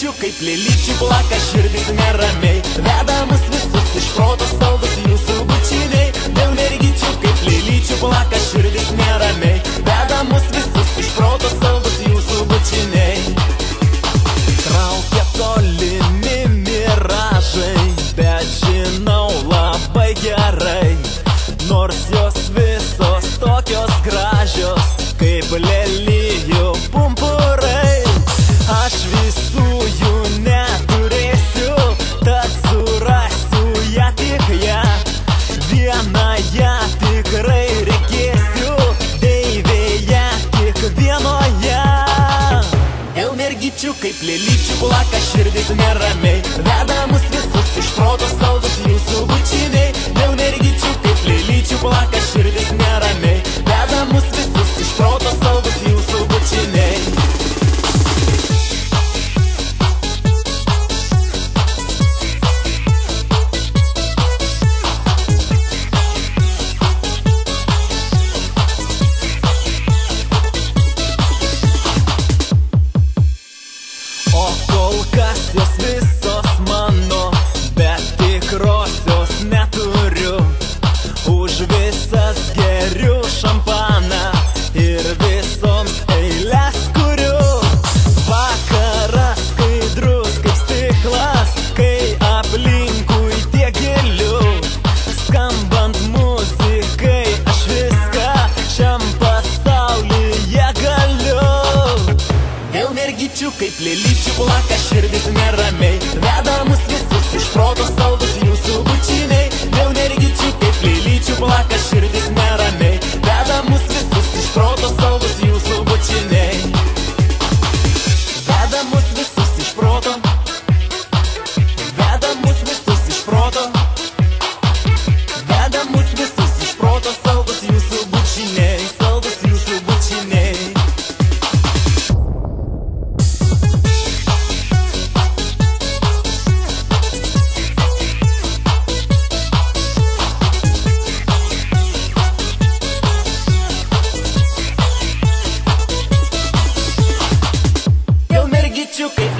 mergičių kaip lėlyčių plaka širdis neramiai, veda mus visus iš proto saldus jūsų bučiniai. Dėl mergičių kaip lėlyčių plaka širdis neramiai, veda mus visus iš proto saldus jūsų bučiniai. Traukia tolimi miražai, bet žinau labai gerai, nors jos visos tokios gražios kaip lelijų pumpurai. Aš visų jų neturėsiu, tad surasiu ją tik ją, vieną ją tikrai reikėsiu, deivėje tik vienoje. Dėl mergičių kaip lėlyčių plaka širdis neramiai, veda mus visus iš proto saldus jūsų bučiniai. Dėl mergičių kaip lėlyčių plaka širdis neramiai, veda mus visus iš proto saldus jūsų bučiniai. O kol kas jos visos mano, bet tikrosios neturiu. Už visas geriu šampaną ir visoms eiles kuriu. Vakaras skaidrus kaip stiklas, kai aplinkui tiek gilių. Skambant muzikai aš viską šiam pasaulyje galiu. Dėl mergičių kaip lėlyčių plaka širdis neramiai, veda mus visus iš proto saldus jūsų bučiniai. Dėl mergičių kaip lėlyčių plaka širdis neramiai, veda mus visus iš proto saldus jūsų bučiniai. Veda mus visus iš proto, veda mus visus iš proto, veda mus visus iš proto saldus jūsų bučiniai, saldus jūsų bučiniai. Kaip